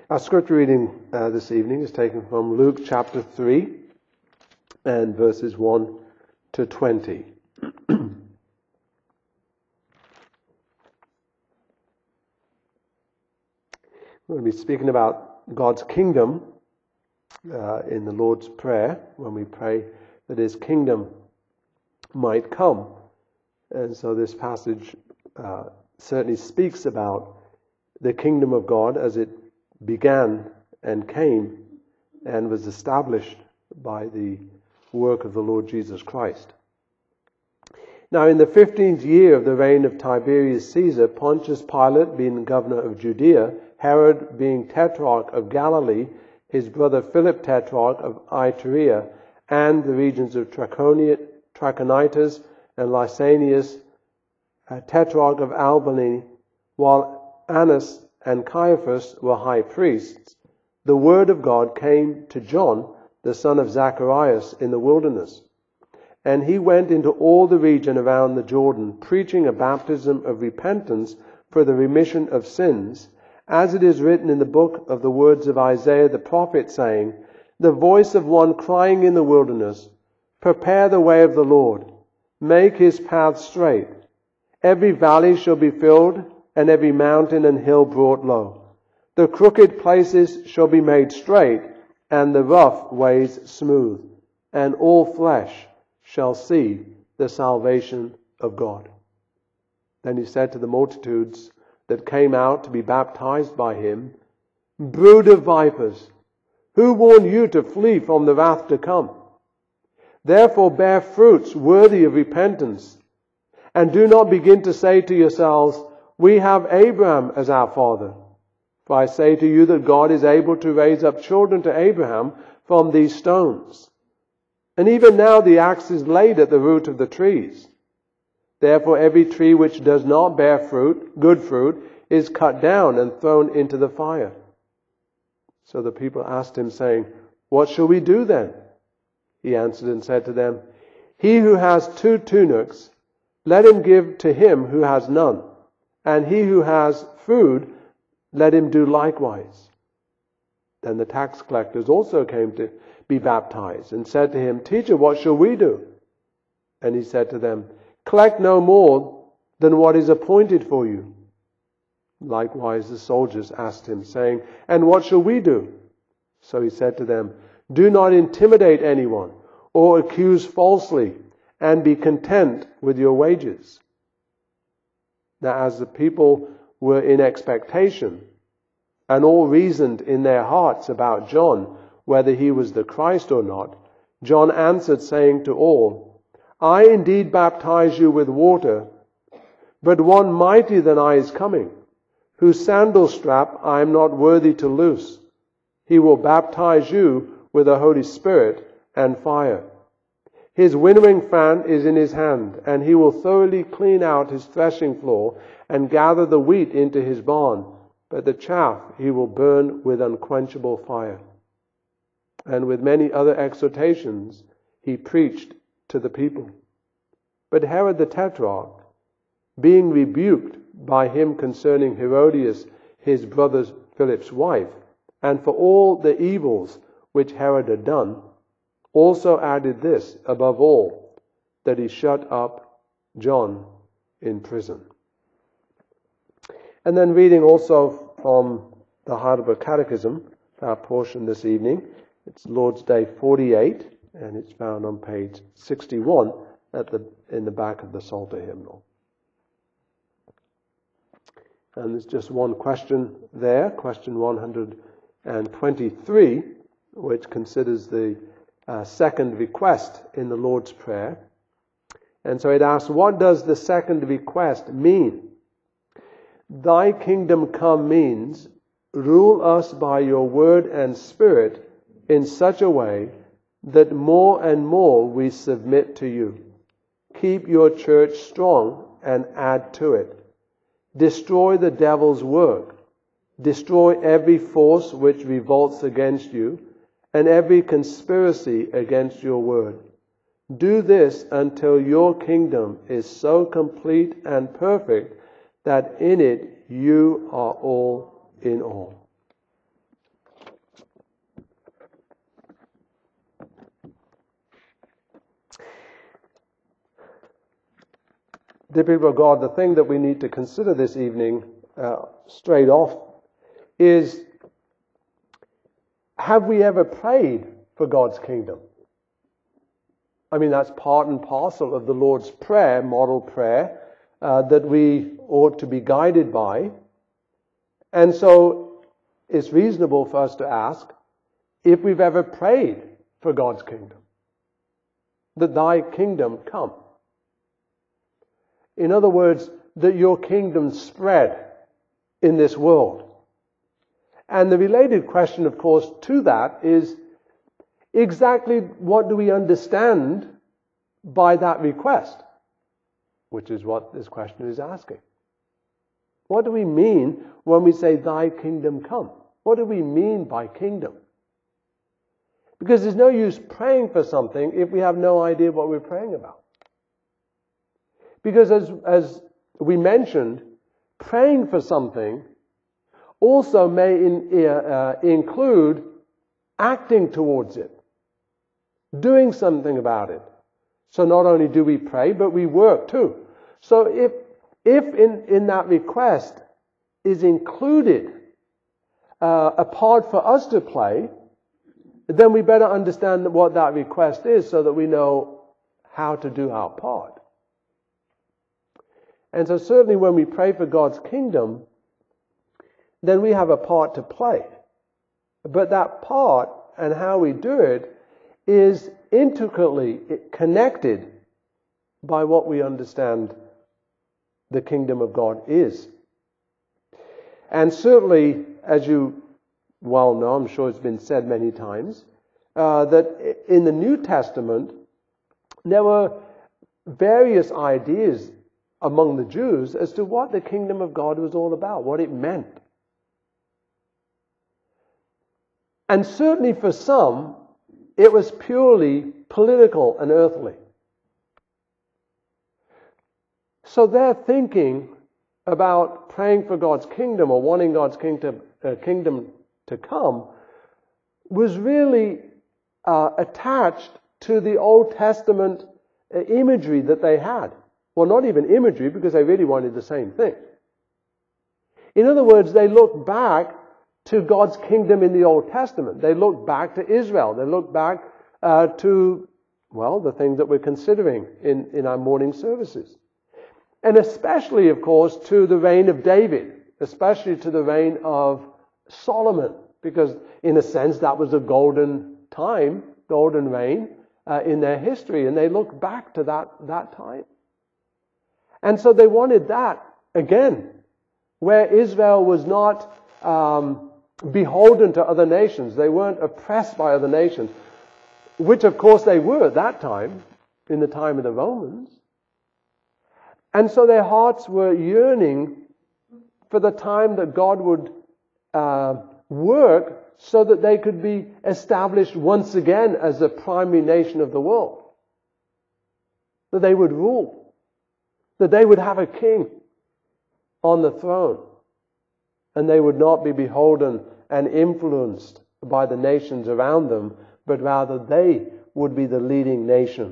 Our scripture reading this evening is taken from Luke chapter 3 and verses 1 to 20. We're going to be speaking about God's kingdom in the Lord's Prayer when we pray that His kingdom might come. And so this passage certainly speaks about the kingdom of God as it began and came and was established by the work of the Lord Jesus Christ. Now in the 15th year of the reign of Tiberius Caesar, Pontius Pilate being governor of Judea, Herod being tetrarch of Galilee, his brother Philip tetrarch of Iturea, and the regions of Trachonitis and Lysanias, tetrarch of Albany, while Annas and Caiaphas were high priests, the word of God came to John, the son of Zacharias, in the wilderness. And he went into all the region around the Jordan, preaching a baptism of repentance for the remission of sins, as it is written in the book of the words of Isaiah the prophet, saying, "The voice of one crying in the wilderness, prepare the way of the Lord, make his path straight. Every valley shall be filled, and every mountain and hill brought low. The crooked places shall be made straight, and the rough ways smooth, and all flesh shall see the salvation of God." Then he said to the multitudes that came out to be baptized by him, "Brood of vipers, who warned you to flee from the wrath to come? Therefore bear fruits worthy of repentance, and do not begin to say to yourselves, 'We have Abraham as our father.' For I say to you that God is able to raise up children to Abraham from these stones. And even now the axe is laid at the root of the trees. Therefore every tree which does not bear fruit, good fruit, is cut down and thrown into the fire." So the people asked him, saying, "What shall we do then?" He answered and said to them, "He who has 2 tunics, let him give to him who has none. And he who has food, let him do likewise." Then the tax collectors also came to be baptized and said to him, "Teacher, what shall we do?" And he said to them, "Collect no more than what is appointed for you." Likewise the soldiers asked him, saying, "And what shall we do?" So he said to them, "Do not intimidate anyone or accuse falsely, and be content with your wages." Now as the people were in expectation, and all reasoned in their hearts about John, whether he was the Christ or not, John answered, saying to all, "I indeed baptize you with water, but one mightier than I is coming, whose sandal strap I am not worthy to loose. He will baptize you with the Holy Spirit and fire. His winnowing fan is in his hand, and he will thoroughly clean out his threshing floor and gather the wheat into his barn, but the chaff he will burn with unquenchable fire." And with many other exhortations he preached to the people. But Herod the Tetrarch, being rebuked by him concerning Herodias, his brother Philip's wife, and for all the evils which Herod had done, also added this above all, that he shut up John in prison. And then reading also from the Heidelberg Catechism, our portion this evening, it's Lord's Day 48, and it's found on page 61 in the back of the Psalter hymnal. And there's just one question there, question 123, which considers the second request in the Lord's Prayer. And so it asks, what does the second request mean? "Thy kingdom come" means, rule us by your word and spirit in such a way that more and more we submit to you. Keep your church strong and add to it. Destroy the devil's work. Destroy every force which revolts against you, and every conspiracy against your word. Do this until your kingdom is so complete and perfect that in it you are all in all. dear people of God, the thing that we need to consider this evening straight off is, have we ever prayed for God's kingdom? I mean, that's part and parcel of the Lord's Prayer, model prayer, that we ought to be guided by. And so it's reasonable for us to ask if we've ever prayed for God's kingdom, that thy kingdom come. In other words, that your kingdom spread in this world. And the related question, of course, to that is, exactly what do we understand by that request? Which is what this question is asking. What do we mean when we say, thy kingdom come? What do we mean by kingdom? Because there's no use praying for something if we have no idea what we're praying about. Because as we mentioned, praying for something also may include acting towards it, doing something about it. So not only do we pray, but we work too. So if in that request is included a part for us to play, then we better understand what that request is so that we know how to do our part. And so certainly when we pray for God's kingdom, then we have a part to play. But that part and how we do it is intricately connected by what we understand the kingdom of God is. And certainly, as you well know, I'm sure it's been said many times, that in the New Testament, there were various ideas among the Jews as to what the kingdom of God was all about, what it meant. And certainly for some, it was purely political and earthly. So their thinking about praying for God's kingdom or wanting God's kingdom to come was really attached to the Old Testament imagery that they had. Well, not even imagery, because they really wanted the same thing. In other words, they looked back to God's kingdom in the Old Testament. They looked back to Israel. They looked back to, well, the things that we're considering in our morning services. And especially, of course, to the reign of David, especially to the reign of Solomon, because in a sense that was a golden time, golden reign in their history, and they looked back to that time. And so they wanted that again, where Israel was not beholden to other nations. They weren't oppressed by other nations, which of course they were at that time, in the time of the Romans. And so their hearts were yearning for the time that God would work so that they could be established once again as the primary nation of the world. That they would rule. That they would have a king on the throne. And they would not be beholden and influenced by the nations around them, but rather they would be the leading nation.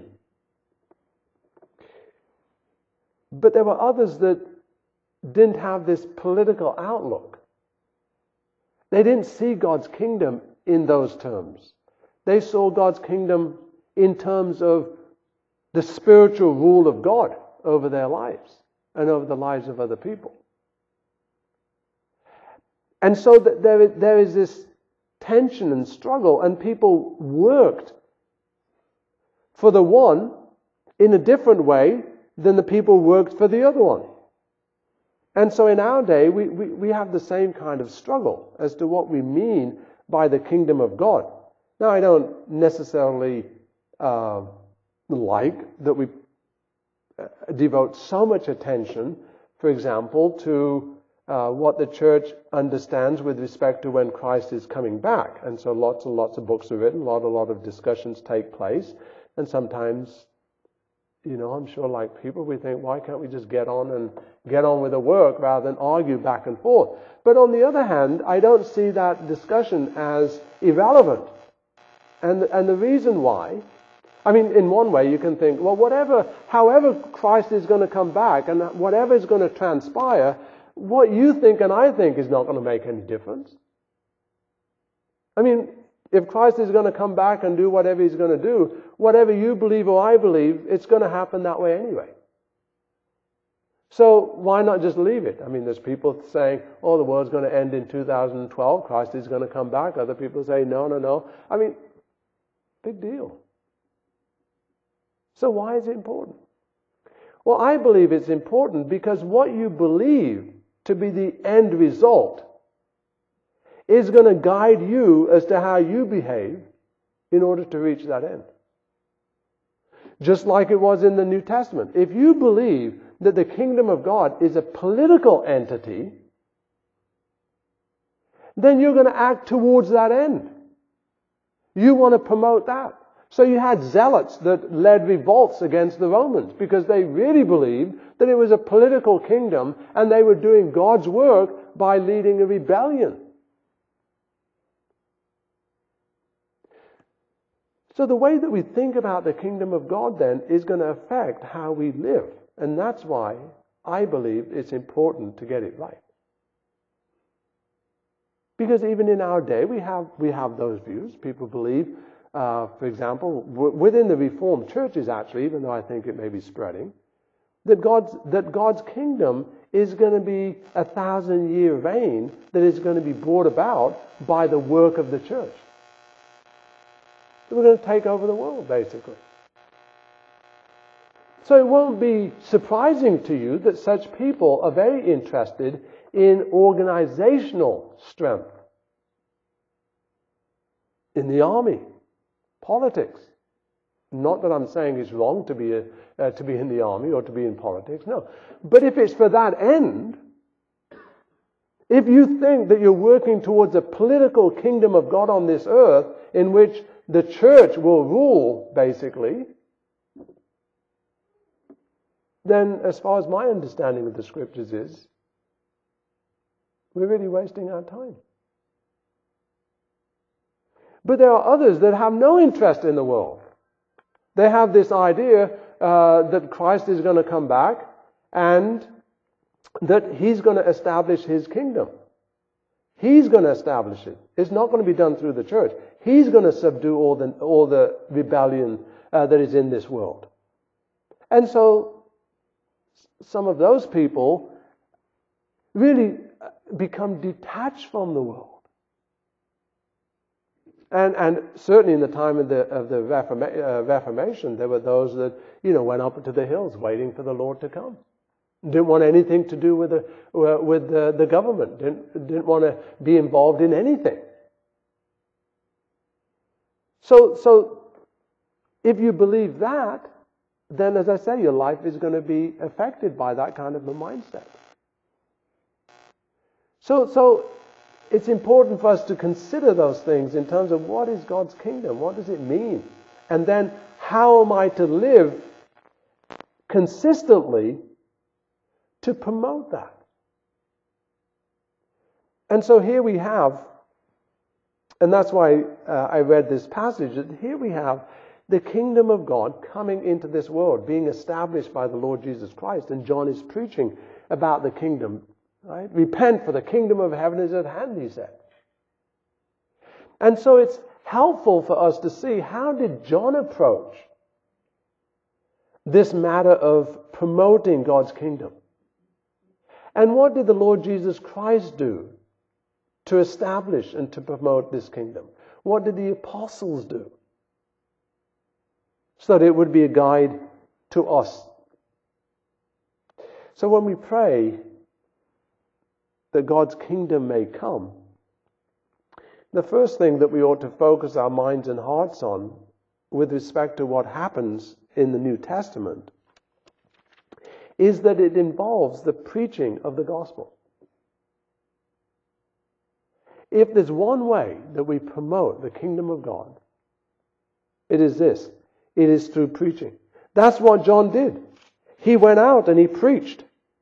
But there were others that didn't have this political outlook. They didn't see God's kingdom in those terms. They saw God's kingdom in terms of the spiritual rule of God over their lives and over the lives of other people. And so there is this tension and struggle, and people worked for the one in a different way than the people worked for the other one. And so in our day, we have the same kind of struggle as to what we mean by the kingdom of God. Now, I don't necessarily like that we devote so much attention, for example, to what the church understands with respect to when Christ is coming back. And so lots and lots of books are written, a lot of discussions take place, and sometimes, I'm sure like people, we think, why can't we just get on with the work rather than argue back and forth? But on the other hand, I don't see that discussion as irrelevant. And the reason why I mean, in one way you can think, well, however Christ is going to come back and whatever is going to transpire, what you think and I think is not going to make any difference. I mean, if Christ is going to come back and do whatever he's going to do, whatever you believe or I believe, it's going to happen that way anyway. So why not just leave it? I mean, there's people saying, oh, the world's going to end in 2012, Christ is going to come back. Other people say, no. I mean, big deal. So why is it important? Well, I believe it's important because what you believe to be the end result is going to guide you as to how you behave in order to reach that end. Just like it was in the New Testament. If you believe that the kingdom of God is a political entity, then you're going to act towards that end. You want to promote that. So you had zealots that led revolts against the Romans because they really believed that it was a political kingdom and they were doing God's work by leading a rebellion. So the way that we think about the kingdom of God then is going to affect how we live. And that's why I believe it's important to get it right. Because even in our day, we have those views. People believe, for example, within the Reformed churches actually, even though I think it may be spreading, that God's kingdom is going to be a 1,000-year reign that is going to be brought about by the work of the church. We're going to take over the world, basically. So it won't be surprising to you that such people are very interested in organizational strength. In the army, politics. Not that I'm saying it's wrong to be in the army or to be in politics, no. But if it's for that end, if you think that you're working towards a political kingdom of God on this earth in which the church will rule, basically, then as far as my understanding of the scriptures is, we're really wasting our time. But there are others that have no interest in the world. They have this idea that Christ is going to come back and that he's going to establish his kingdom. He's going to establish it. It's not going to be done through the church. He's going to subdue all the rebellion that is in this world. And so some of those people really become detached from the world. And certainly in the time of the Reformation, there were those that went up into the hills waiting for the Lord to come. Didn't want anything to do with the government. Didn't want to be involved in anything. So if you believe that, then as I say, your life is going to be affected by that kind of a mindset. So it's important for us to consider those things in terms of what is God's kingdom, what does it mean? And then how am I to live consistently to promote that? And so here we have, and that's why I read this passage, that here we have the kingdom of God coming into this world, being established by the Lord Jesus Christ. And John is preaching about the kingdom, right? Repent, for the kingdom of heaven is at hand, he said. And so it's helpful for us to see, how did John approach this matter of promoting God's kingdom? And what did the Lord Jesus Christ do to establish and to promote this kingdom? What did the apostles do so that it would be a guide to us? So when we pray that God's kingdom may come, the first thing that we ought to focus our minds and hearts on with respect to what happens in the New Testament is that it involves the preaching of the gospel. If there's one way that we promote the kingdom of God, it is this. It is through preaching. That's what John did. He went out and he preached.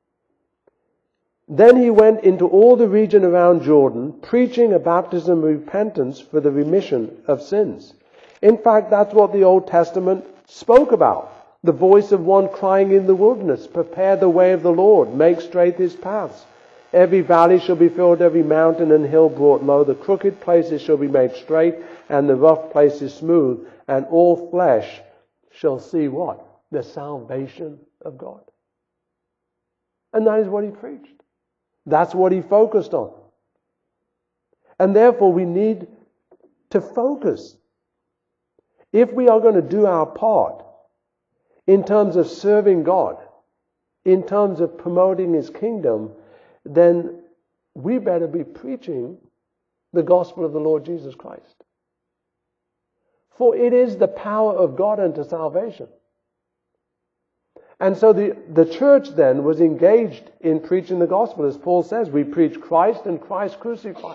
Then he went into all the region around Jordan, preaching a baptism of repentance for the remission of sins. In fact, that's what the Old Testament spoke about. The voice of one crying in the wilderness, prepare the way of the Lord, make straight his paths. Every valley shall be filled, every mountain and hill brought low. The crooked places shall be made straight, and the rough places smooth. And all flesh shall see what? The salvation of God. And that is what he preached. That's what he focused on. And therefore we need to focus. If we are going to do our part in terms of serving God, in terms of promoting his kingdom, then we better be preaching the gospel of the Lord Jesus Christ. For it is the power of God unto salvation. And so the church then was engaged in preaching the gospel. As Paul says, we preach Christ and Christ crucified.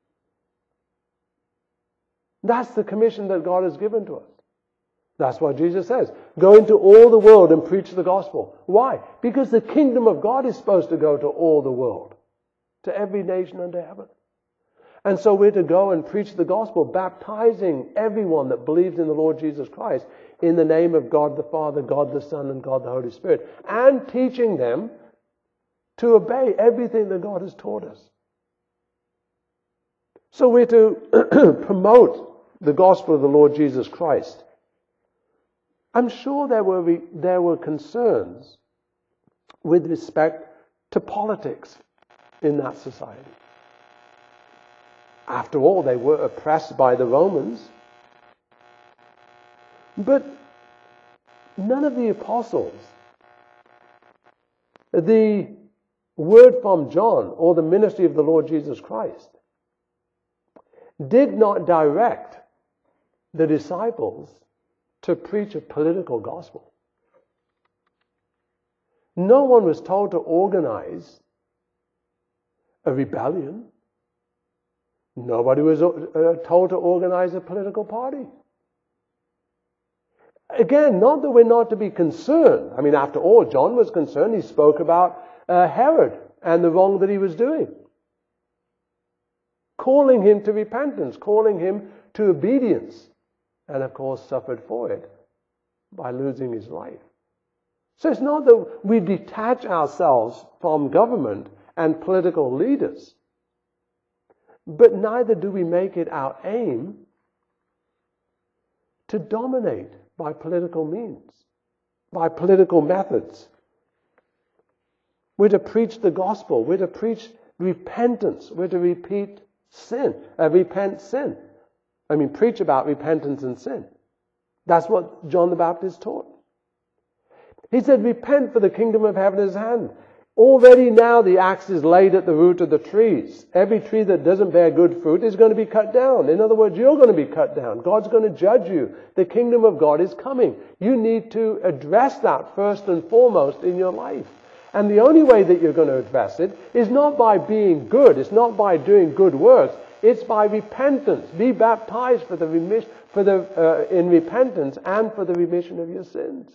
That's the commission that God has given to us. That's what Jesus says. Go into all the world and preach the gospel. Why? Because the kingdom of God is supposed to go to all the world, to every nation under heaven. And so we're to go and preach the gospel, baptizing everyone that believes in the Lord Jesus Christ in the name of God the Father, God the Son, and God the Holy Spirit, and teaching them to obey everything that God has taught us. So we're to promote the gospel of the Lord Jesus Christ. I'm sure there were concerns with respect to politics in that society. After all, they were oppressed by the Romans. But none of the apostles, the word from John, or the ministry of the Lord Jesus Christ, did not direct the disciples to preach a political gospel. No one was told to organize a rebellion. Nobody was told to organize a political party. Again, not that we're not to be concerned. I mean, after all, John was concerned. He spoke about Herod and the wrong that he was doing, calling him to repentance, calling him to obedience, and of course suffered for it by losing his life. So it's not that we detach ourselves from government and political leaders, but neither do we make it our aim to dominate by political means, by political methods. We're to preach the gospel. We're to preach repentance. We're to repent sin. Preach about repentance and sin. That's what John the Baptist taught. He said, repent, for the kingdom of heaven is at hand. Already now the axe is laid at the root of the trees. Every tree that doesn't bear good fruit is going to be cut down. In other words, you're going to be cut down. God's going to judge you. The kingdom of God is coming. You need to address that first and foremost in your life. And the only way that you're going to address it is not by being good. It's not by doing good works. It's by repentance. Be baptized in repentance and for the remission of your sins.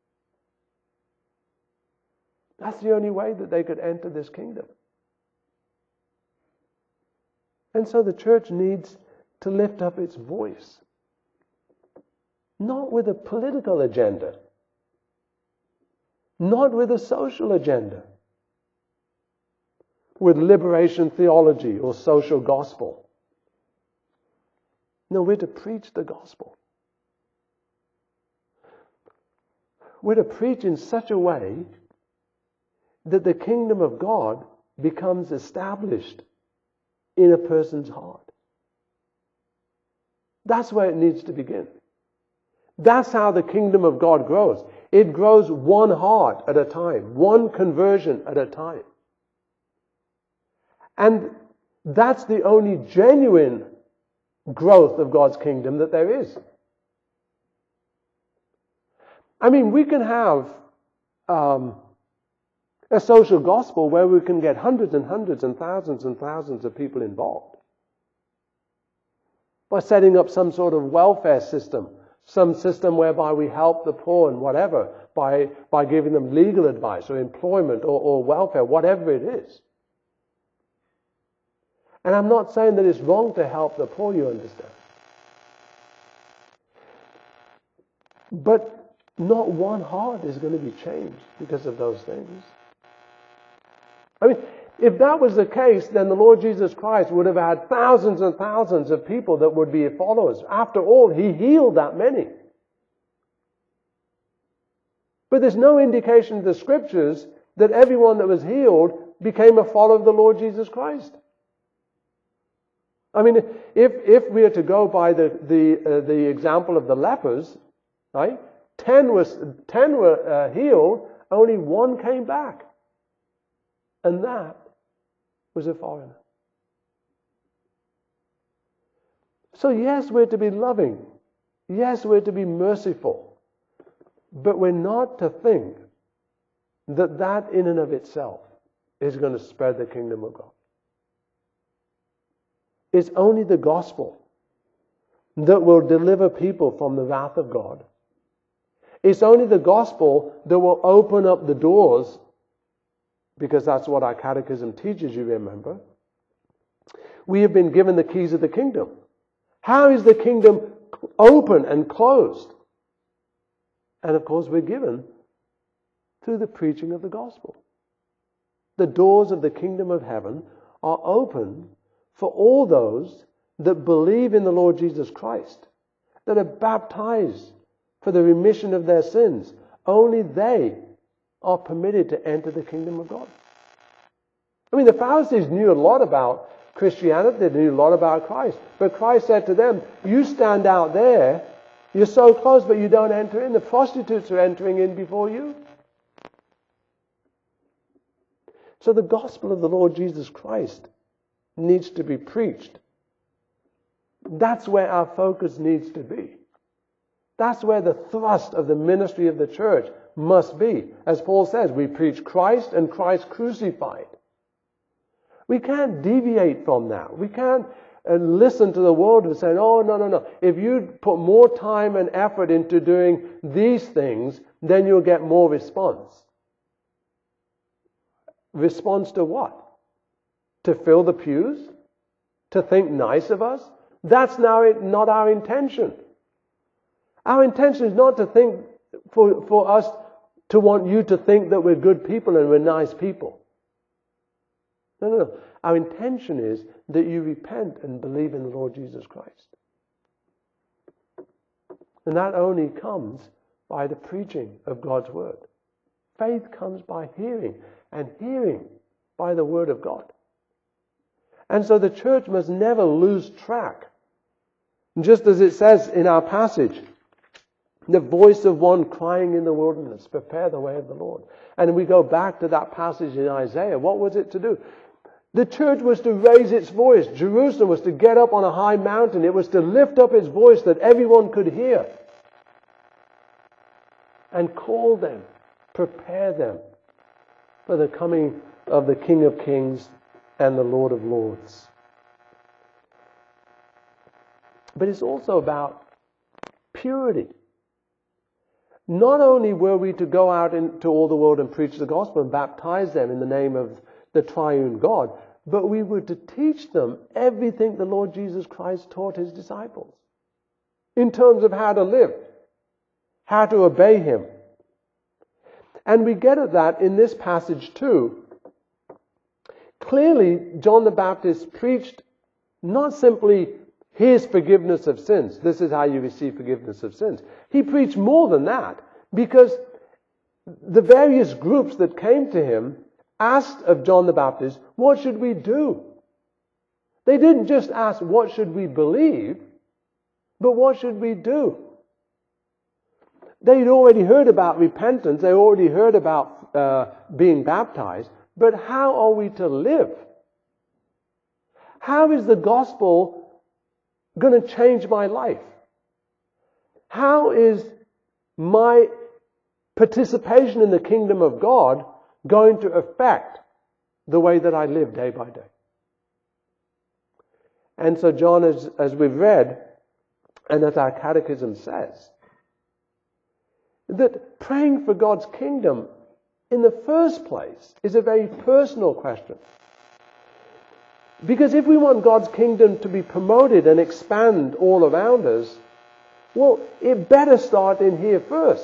That's the only way that they could enter this kingdom. And so the church needs to lift up its voice. Not with a political agenda. Not with a social agenda. With liberation theology or social gospel. No, we're to preach the gospel. We're to preach in such a way that the kingdom of God becomes established in a person's heart. That's where it needs to begin. That's how the kingdom of God grows. It grows one heart at a time, one conversion at a time. And that's the only genuine growth of God's kingdom that there is. I mean, we can have a social gospel where we can get hundreds and hundreds and thousands of people involved by setting up some sort of welfare system, some system whereby we help the poor and whatever by giving them legal advice or employment or welfare, whatever it is. And I'm not saying that it's wrong to help the poor, you understand. But not one heart is going to be changed because of those things. I mean, if that was the case, then the Lord Jesus Christ would have had thousands and thousands of people that would be followers. After all, He healed that many. But there's no indication in the Scriptures that everyone that was healed became a follower of the Lord Jesus Christ. I mean, if we are to go by the example of the lepers, right? 10 were healed, only one came back. And that was a foreigner. So yes, we're to be loving. Yes, we're to be merciful. But we're not to think that that in and of itself is going to spread the kingdom of God. It's only the gospel that will deliver people from the wrath of God. It's only the gospel that will open up the doors, because that's what our catechism teaches, you remember. We have been given the keys of the kingdom. How is the kingdom open and closed? And of course, we're given through the preaching of the gospel. The doors of the kingdom of heaven are open for all those that believe in the Lord Jesus Christ, that are baptized for the remission of their sins. Only they are permitted to enter the kingdom of God. I mean, the Pharisees knew a lot about Christianity, they knew a lot about Christ. But Christ said to them, you stand out there, you're so close, but you don't enter in. The prostitutes are entering in before you. So the gospel of the Lord Jesus Christ needs to be preached. That's where our focus needs to be. That's where the thrust of the ministry of the church must be. As Paul says, we preach Christ and Christ crucified. We can't deviate from that. We can't listen to the world and say, oh, no. If you put more time and effort into doing these things, then you'll get more response. Response to what? To fill the pews? To think nice of us? That's now not our intention. Our intention is not to think for us to want you to think that we're good people and we're nice people. No. Our intention is that you repent and believe in the Lord Jesus Christ. And that only comes by the preaching of God's word. Faith comes by hearing, and hearing by the word of God. And so the church must never lose track. Just as it says in our passage, the voice of one crying in the wilderness, prepare the way of the Lord. And we go back to that passage in Isaiah. What was it to do? The church was to raise its voice. Jerusalem was to get up on a high mountain. It was to lift up its voice that everyone could hear. And call them, prepare them for the coming of the King of Kings and the Lord of Lords. But it's also about purity. Not only were we to go out into all the world and preach the gospel and baptize them in the name of the triune God, but we were to teach them everything the Lord Jesus Christ taught his disciples in terms of how to live, how to obey him. And we get at that in this passage too. Clearly, John the Baptist preached not simply his forgiveness of sins. This is how you receive forgiveness of sins. He preached more than that, because the various groups that came to him asked of John the Baptist, what should we do? They didn't just ask, what should we believe? But what should we do? They'd already heard about repentance. They already heard about being baptized. But how are we to live? How is the gospel going to change my life? How is my participation in the kingdom of God going to affect the way that I live day by day? And so John, as we've read, and as our catechism says, that praying for God's kingdom in the first place is a very personal question. Because if we want God's kingdom to be promoted and expand all around us, Well, it better start in here first.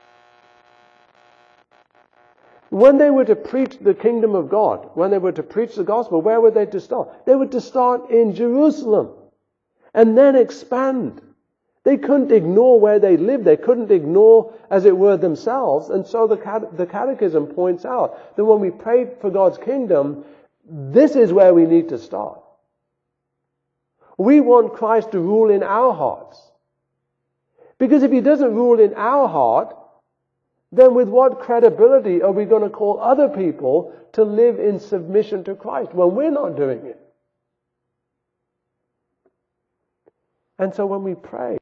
When they were to preach the kingdom of God, when they were to preach the gospel, where were they to start? They were to start in Jerusalem and then expand. They couldn't ignore where they lived. They couldn't ignore, as it were, themselves. And so the Catechism points out that when we pray for God's kingdom, this is where we need to start. We want Christ to rule in our hearts. Because if He doesn't rule in our heart, then with what credibility are we going to call other people to live in submission to Christ when we're not doing it? And so when we pray,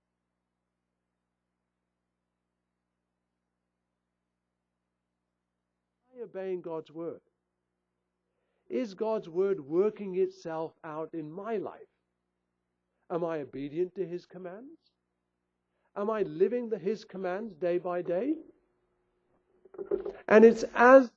am I obeying God's word? Is God's word working itself out in my life? Am I obedient to His commands? Am I living His commands day by day? And it's as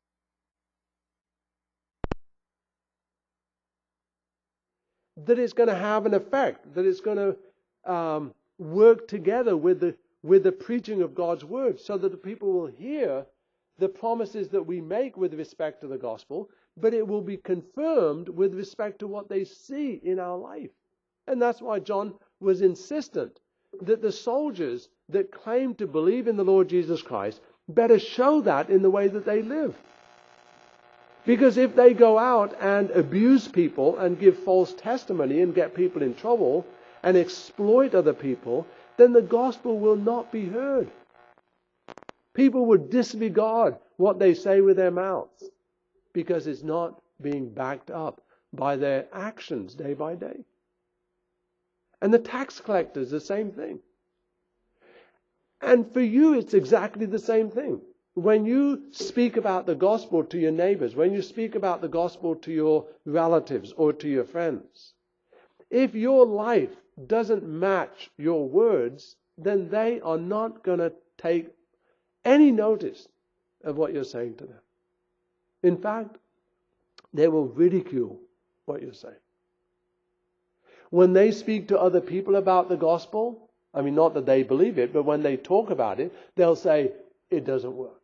that it's going to have an effect, that it's going to work together with the preaching of God's word, so that the people will hear the promises that we make with respect to the gospel, but it will be confirmed with respect to what they see in our life. And that's why John was insistent that the soldiers that claim to believe in the Lord Jesus Christ better show that in the way that they live. Because if they go out and abuse people and give false testimony and get people in trouble and exploit other people, then the gospel will not be heard. People would disregard what they say with their mouths because it's not being backed up by their actions day by day. And the tax collectors, the same thing. And for you, it's exactly the same thing. When you speak about the gospel to your neighbors, when you speak about the gospel to your relatives or to your friends, if your life doesn't match your words, then they are not going to take any notice of what you're saying to them. In fact, they will ridicule what you're saying. When they speak to other people about the gospel, I mean, not that they believe it, but when they talk about it, they'll say, it doesn't work.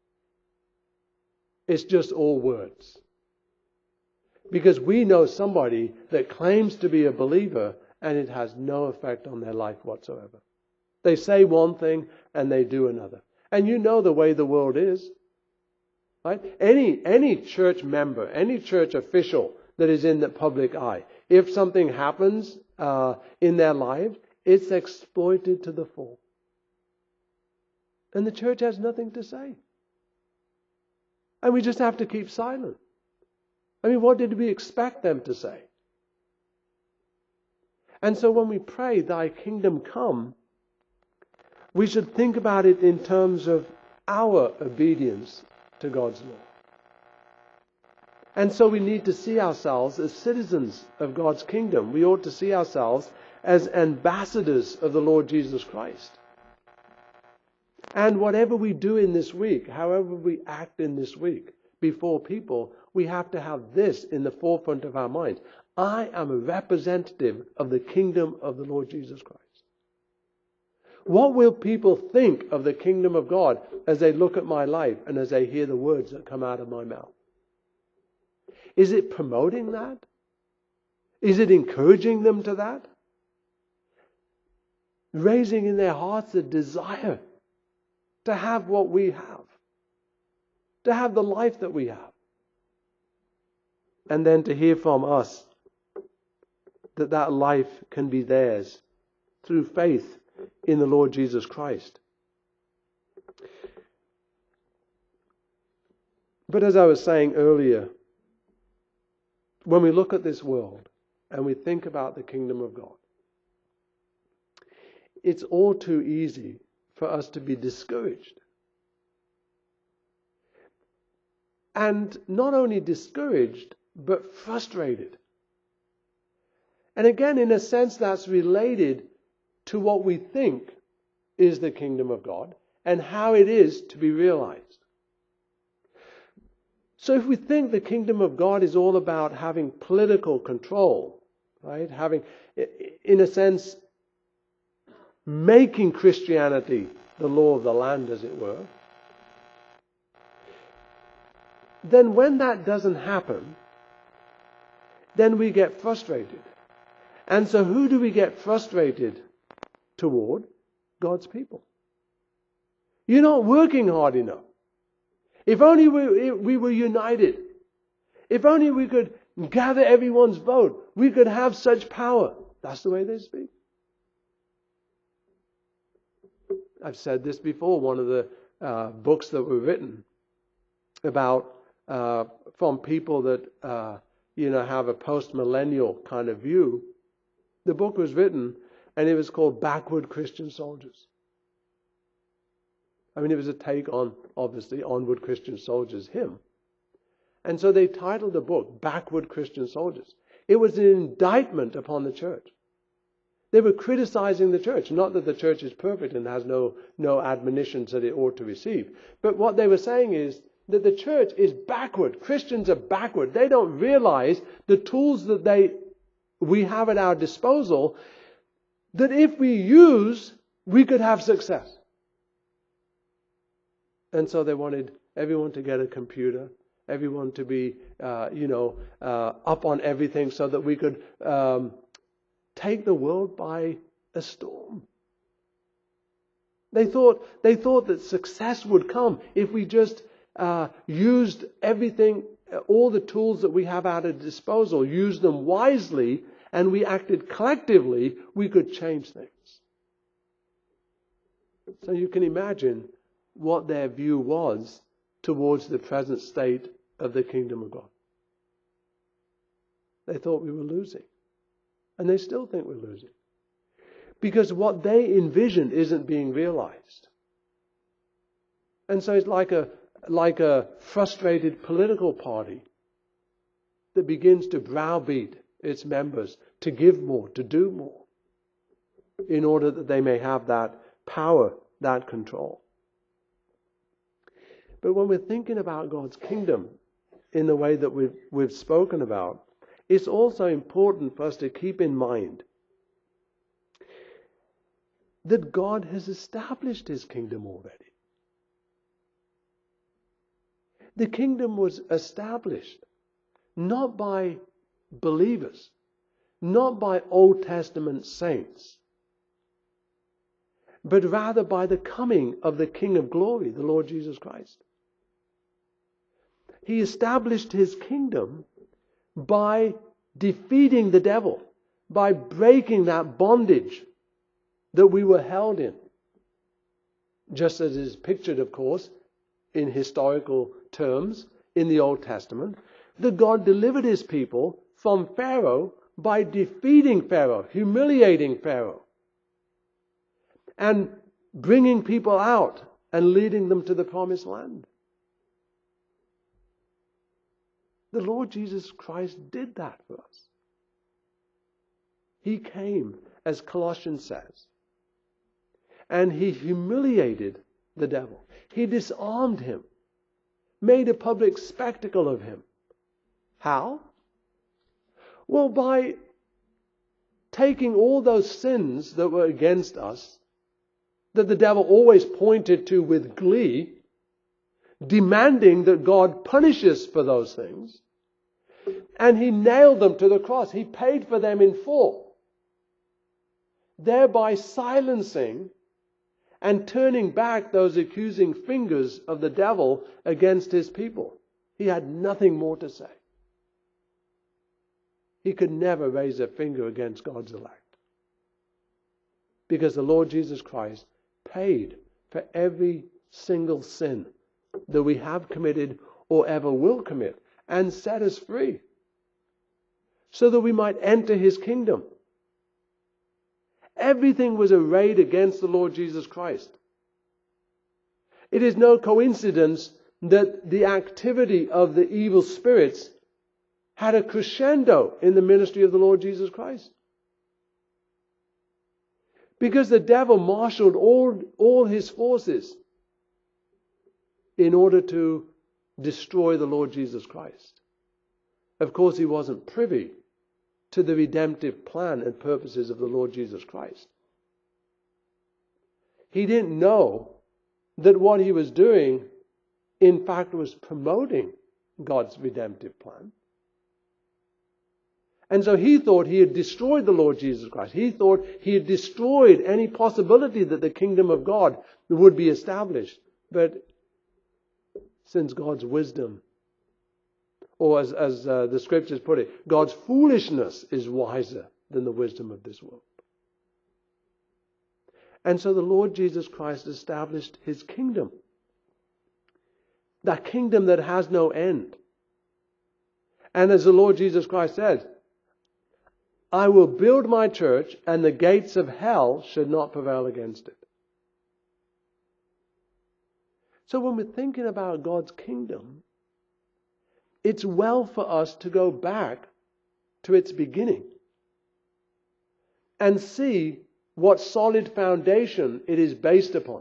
It's just all words. Because we know somebody that claims to be a believer and it has no effect on their life whatsoever. They say one thing and they do another. And you know the way the world is. Right? Any church member, any church official that is in the public eye, if something happens in their life, it's exploited to the full. And the church has nothing to say. And we just have to keep silent. I mean, what did we expect them to say? And so when we pray, Thy kingdom come, we should think about it in terms of our obedience to God's law. And so we need to see ourselves as citizens of God's kingdom. We ought to see ourselves as ambassadors of the Lord Jesus Christ. And whatever we do in this week, however we act in this week before people, we have to have this in the forefront of our minds. I am a representative of the kingdom of the Lord Jesus Christ. What will people think of the kingdom of God as they look at my life and as they hear the words that come out of my mouth? Is it promoting that? Is it encouraging them to that? Raising in their hearts a desire to have what we have. To have the life that we have. And then to hear from us that that life can be theirs through faith in the Lord Jesus Christ. But as I was saying earlier, when we look at this world and we think about the kingdom of God, it's all too easy for us to be discouraged. And not only discouraged, but frustrated. And again, in a sense, that's related to what we think is the kingdom of God and how it is to be realized. So if we think the kingdom of God is all about having political control, right? Having, in a sense, making Christianity the law of the land, as it were, then when that doesn't happen, then we get frustrated. And so who do we get frustrated toward? God's people. You're not working hard enough. If only we were united. If only we could gather everyone's vote, we could have such power. That's the way they speak. I've said this before. One of the books that were written about from people that have a post-millennial kind of view. The book was written, and it was called "Backward Christian Soldiers." I mean, it was a take on, obviously, Onward Christian Soldiers hymn. And so they titled the book "Backward Christian Soldiers." It was an indictment upon the church. They were criticizing the church. Not that the church is perfect and has no admonitions that it ought to receive. But what they were saying is that the church is backward. Christians are backward. They don't realize the tools that we have at our disposal, that if we use, we could have success. And so they wanted everyone to get a computer, everyone to be, up on everything, so that we could take the world by a storm. They thought that success would come if we just used everything, all the tools that we have at our disposal, used them wisely, and we acted collectively, we could change things. So you can imagine what their view was towards the present state of the kingdom of God. They thought we were losing. And they still think we're losing. Because what they envisioned isn't being realized. And so it's like a frustrated political party that begins to browbeat its members to give more, to do more, in order that they may have that power, that control. But when we're thinking about God's kingdom in the way that we've spoken about, it's also important for us to keep in mind that God has established His kingdom already. The kingdom was established not by believers, not by Old Testament saints, but rather by the coming of the King of Glory, the Lord Jesus Christ. He established His kingdom by defeating the devil, by breaking that bondage that we were held in. Just as is pictured, of course, in historical terms in the Old Testament, that God delivered His people from Pharaoh by defeating Pharaoh, humiliating Pharaoh, and bringing people out and leading them to the promised land. The Lord Jesus Christ did that for us. He came, as Colossians says, and He humiliated the devil. He disarmed him, made a public spectacle of him. How? Well, by taking all those sins that were against us, that the devil always pointed to with glee, demanding that God punishes for those things, and He nailed them to the cross. He paid for them in full, thereby silencing and turning back those accusing fingers of the devil against His people. He had nothing more to say. He could never raise a finger against God's elect, because the Lord Jesus Christ paid for every single sin that we have committed or ever will commit, and set us free, so that we might enter His kingdom. Everything was arrayed against the Lord Jesus Christ. It is no coincidence that the activity of the evil spirits had a crescendo in the ministry of the Lord Jesus Christ. Because the devil marshaled all his forces in order to destroy the Lord Jesus Christ. Of course, he wasn't privy to the redemptive plan and purposes of the Lord Jesus Christ. he didn't know that what he was doing, in fact, was promoting God's redemptive plan. And so he thought he had destroyed the Lord Jesus Christ. He thought he had destroyed any possibility that the kingdom of God would be established. But since God's wisdom, or as the scriptures put it, God's foolishness is wiser than the wisdom of this world. And so the Lord Jesus Christ established his kingdom. That kingdom that has no end. And as the Lord Jesus Christ said, I will build my church and the gates of hell should not prevail against it. So when we're thinking about God's kingdom, it's well for us to go back to its beginning and see what solid foundation it is based upon.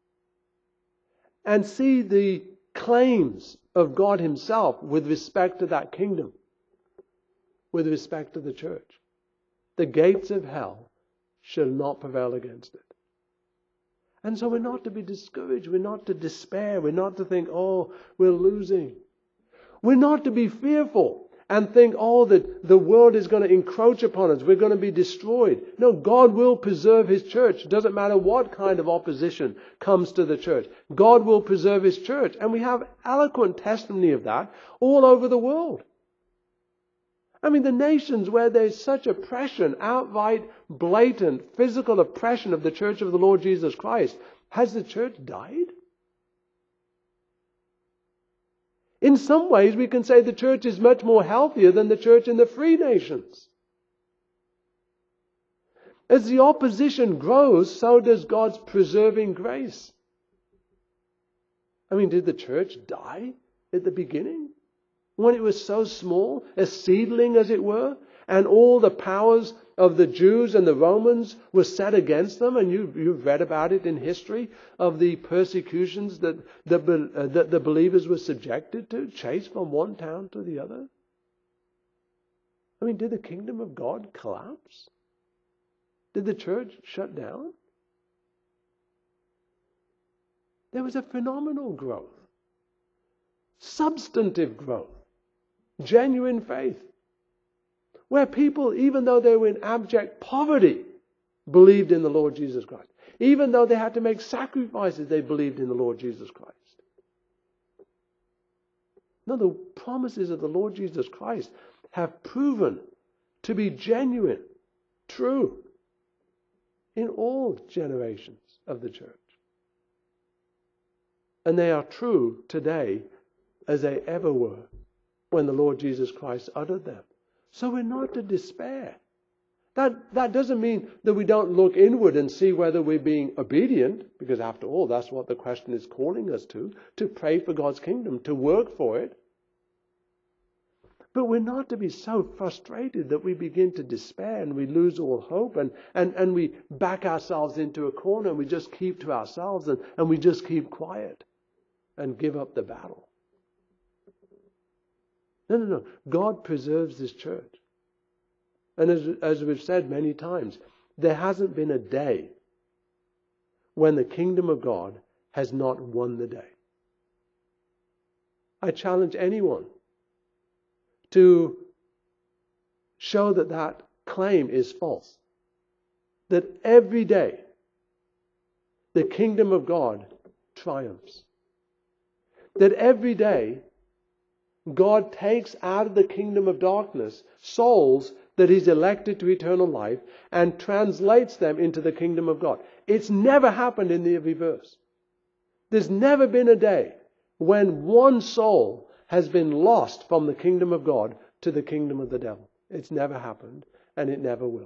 And see the claims of God himself with respect to that kingdom, with respect to the church. The gates of hell shall not prevail against it. And so we're not to be discouraged. We're not to despair. We're not to think, oh, we're losing. We're not to be fearful and think, oh, that the world is going to encroach upon us. We're going to be destroyed. No, God will preserve his church. It doesn't matter what kind of opposition comes to the church. God will preserve his church. And we have eloquent testimony of that all over the world. I mean, the nations where there's such oppression, outright, blatant, physical oppression of the church of the Lord Jesus Christ, has the church died? In some ways, we can say the church is much more healthier than the church in the free nations. As the opposition grows, so does God's preserving grace. I mean, did the church die at the beginning? When it was so small, a seedling as it were, and all the powers of the Jews and the Romans were set against them, and you've read about it in history, of the persecutions that the believers were subjected to, chased from one town to the other. I mean, did the kingdom of God collapse? Did the church shut down? There was a phenomenal growth, substantive growth, genuine faith, where people, even though they were in abject poverty, believed in the Lord Jesus Christ. Even though they had to make sacrifices, they believed in the Lord Jesus Christ. No, the promises of the Lord Jesus Christ have proven to be genuine, true, in all generations of the church. And they are true today as they ever were when the Lord Jesus Christ uttered them. So we're not to despair. That doesn't mean that we don't look inward and see whether we're being obedient, because after all, that's what the question is calling us to pray for God's kingdom, to work for it. But we're not to be so frustrated that we begin to despair and we lose all hope and we back ourselves into a corner and we just keep to ourselves and we just keep quiet and give up the battle. No. God preserves this church. And as we've said many times, there hasn't been a day when the kingdom of God has not won the day. I challenge anyone to show that claim is false. That every day the kingdom of God triumphs. That every day God takes out of the kingdom of darkness souls that he's elected to eternal life and translates them into the kingdom of God. It's never happened in the reverse. There's never been a day when one soul has been lost from the kingdom of God to the kingdom of the devil. It's never happened, and it never will.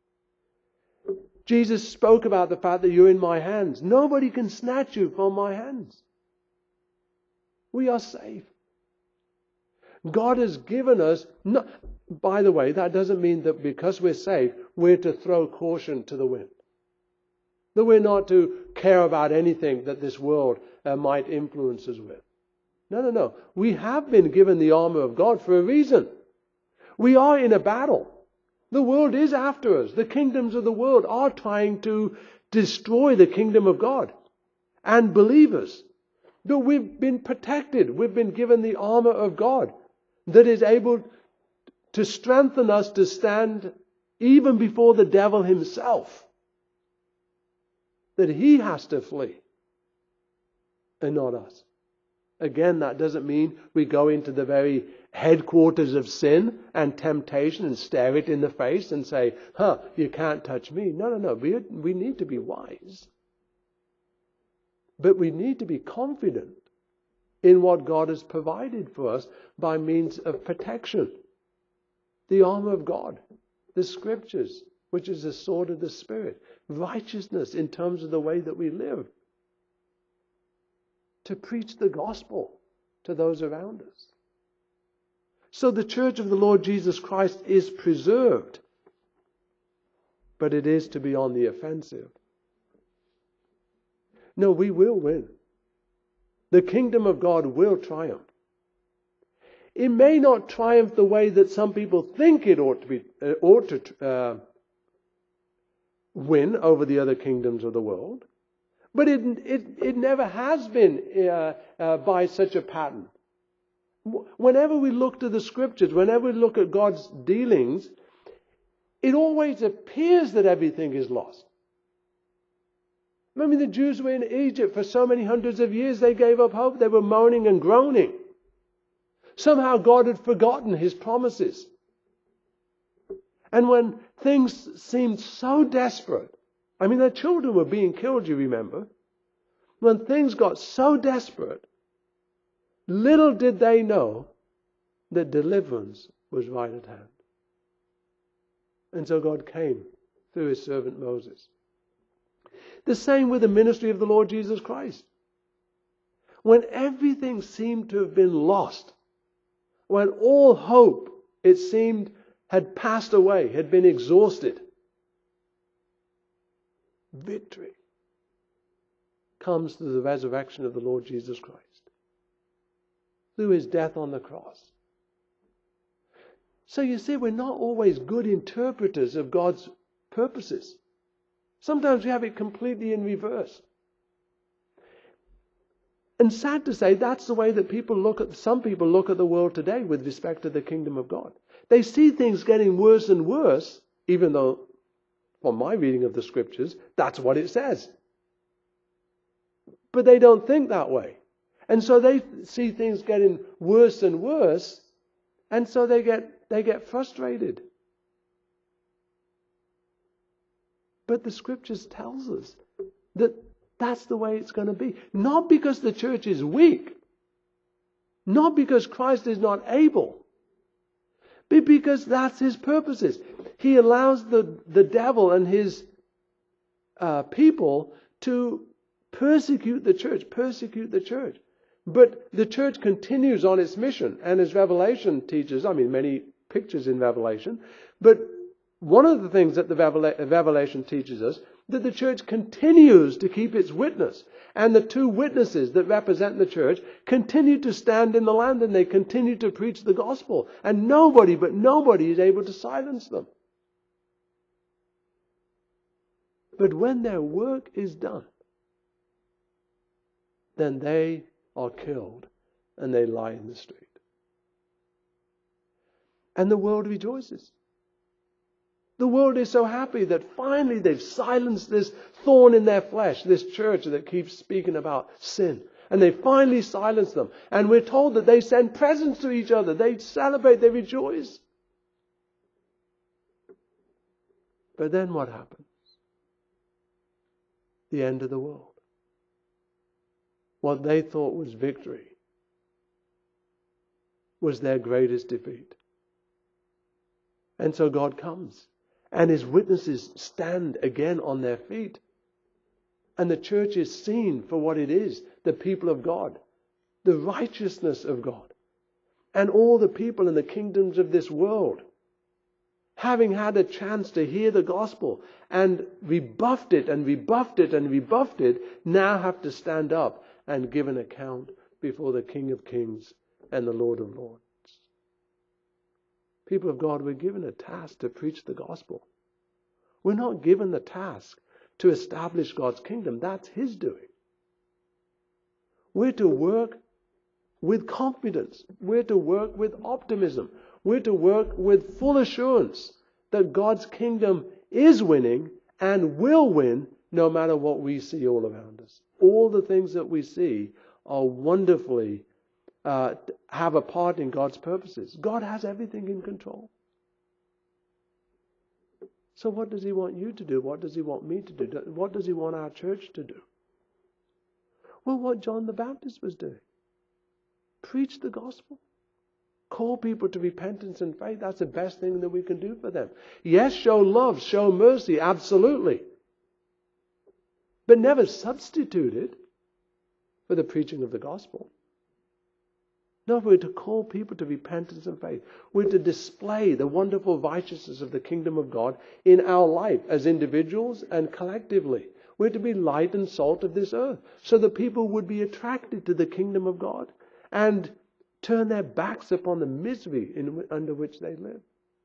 Jesus spoke about the fact that you're in my hands. Nobody can snatch you from my hands. We are safe. God has given us... By the way, that doesn't mean that because we're safe, we're to throw caution to the wind. That we're not to care about anything that this world might influence us with. No. We have been given the armor of God for a reason. We are in a battle. The world is after us. The kingdoms of the world are trying to destroy the kingdom of God and believers. But we've been protected. We've been given the armor of God that is able to strengthen us to stand even before the devil himself. That he has to flee and not us. Again, that doesn't mean we go into the very headquarters of sin and temptation and stare it in the face and say, you can't touch me. No. We need to be wise. But we need to be confident in what God has provided for us by means of protection. The armor of God, the scriptures, which is the sword of the Spirit, righteousness in terms of the way that we live, to preach the gospel to those around us. So the church of the Lord Jesus Christ is preserved, but it is to be on the offensive. No, we will win. The kingdom of God will triumph. It may not triumph the way that some people think it ought to win over the other kingdoms of the world, but it never has been by such a pattern. Whenever we look to the scriptures, whenever we look at God's dealings, it always appears that everything is lost. I mean, the Jews were in Egypt for so many hundreds of years, they gave up hope. They were moaning and groaning. Somehow God had forgotten his promises. And when things seemed so desperate, I mean, their children were being killed, you remember. When things got so desperate, little did they know that deliverance was right at hand. And so God came through his servant Moses. The same with the ministry of the Lord Jesus Christ. When everything seemed to have been lost, when all hope, it seemed, had passed away, had been exhausted, victory comes through the resurrection of the Lord Jesus Christ, through his death on the cross. So you see, we're not always good interpreters of God's purposes. Sometimes we have it completely in reverse. And sad to say, that's the way that some people look at the world today with respect to the kingdom of God. They see things getting worse and worse, even though, from my reading of the scriptures, that's what it says. But they don't think that way. And so they see things getting worse and worse, and so they get frustrated. But the scriptures tells us that that's the way it's going to be. Not because the church is weak. Not because Christ is not able. But because that's his purposes. He allows the devil and his people to persecute the church. But the church continues on its mission. And as Revelation teaches, many pictures in Revelation, but one of the things that the Revelation teaches us, that the church continues to keep its witness. And the two witnesses that represent the church continue to stand in the land, and they continue to preach the gospel. And nobody is able to silence them. But when their work is done, then they are killed and they lie in the street. And the world rejoices. The world is so happy that finally they've silenced this thorn in their flesh, this church that keeps speaking about sin. And they finally silence them. And we're told that they send presents to each other. They celebrate, they rejoice. But then what happens? The end of the world. What they thought was victory was their greatest defeat. And so God comes. And his witnesses stand again on their feet. And the church is seen for what it is, the people of God, the righteousness of God. And all the people in the kingdoms of this world, having had a chance to hear the gospel and rebuffed it, now have to stand up and give an account before the King of Kings and the Lord of Lords. People of God, we're given a task to preach the gospel. We're not given the task to establish God's kingdom. That's His doing. We're to work with confidence. We're to work with optimism. We're to work with full assurance that God's kingdom is winning and will win no matter what we see all around us. All the things that we see are wonderfully have a part in God's purposes. God has everything in control. So what does He want you to do? What does He want me to do? What does He want our church to do? Well, what John the Baptist was doing. Preach the gospel. Call people to repentance and faith. That's the best thing that we can do for them. Yes, show love, show mercy, absolutely. But never substitute it for the preaching of the gospel. No, we're to call people to repentance and faith. We're to display the wonderful righteousness of the kingdom of God in our life as individuals and collectively. We're to be light and salt of this earth so that people would be attracted to the kingdom of God and turn their backs upon the misery under which they live.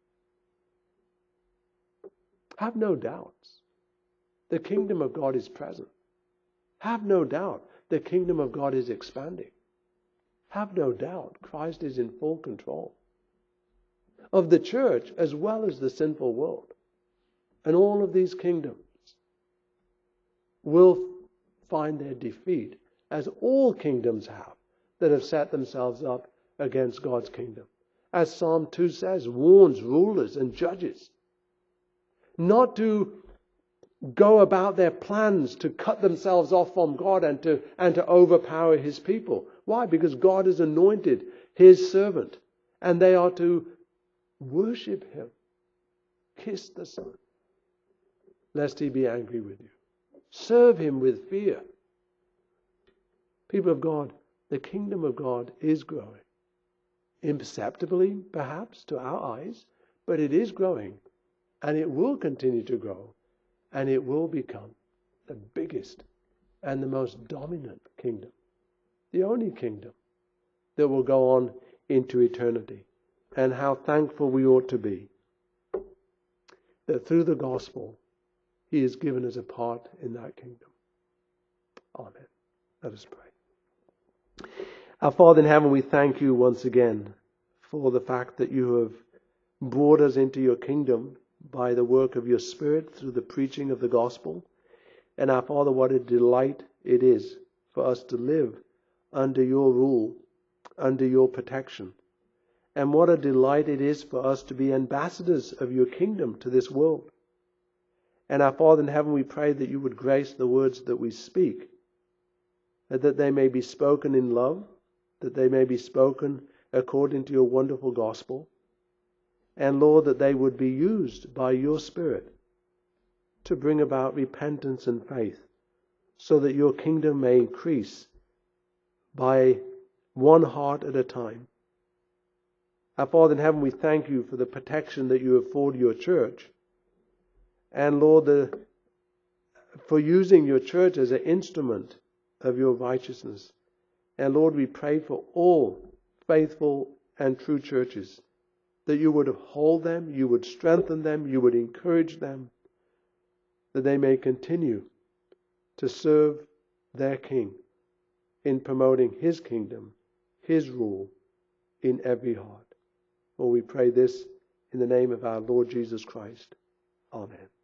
Have no doubts. The kingdom of God is present. Have no doubt. The kingdom of God is expanding. Have no doubt. Christ is in full control of the church as well as the sinful world. And all of these kingdoms will find their defeat, as all kingdoms that have set themselves up against God's kingdom. As Psalm 2 says, warns rulers and judges not to go about their plans to cut themselves off from God and to overpower His people. Why? Because God has anointed His servant, and they are to worship Him. Kiss the Son, lest He be angry with you. Serve Him with fear. People of God, the kingdom of God is growing. Imperceptibly, perhaps, to our eyes, but it is growing, and it will continue to grow, and it will become the biggest and the most dominant kingdom. The only kingdom that will go on into eternity. And how thankful we ought to be that through the gospel He has given us a part in that kingdom. Amen. Let us pray. Our Father in heaven, we thank You once again for the fact that You have brought us into Your kingdom by the work of Your Spirit through the preaching of the gospel. And our Father, what a delight it is for us to live under Your rule, under Your protection. And what a delight it is for us to be ambassadors of Your kingdom to this world. And our Father in heaven, we pray that You would grace the words that we speak, that they may be spoken in love, that they may be spoken according to Your wonderful gospel. And Lord, that they would be used by Your Spirit to bring about repentance and faith, so that Your kingdom may increase by one heart at a time. Our Father in heaven, we thank You for the protection that You afford Your church. And Lord, for using Your church as an instrument of Your righteousness. And Lord, we pray for all faithful and true churches, that You would uphold them, You would strengthen them, You would encourage them, that they may continue to serve their King in promoting His kingdom, His rule in every heart. For we pray this in the name of our Lord Jesus Christ. Amen.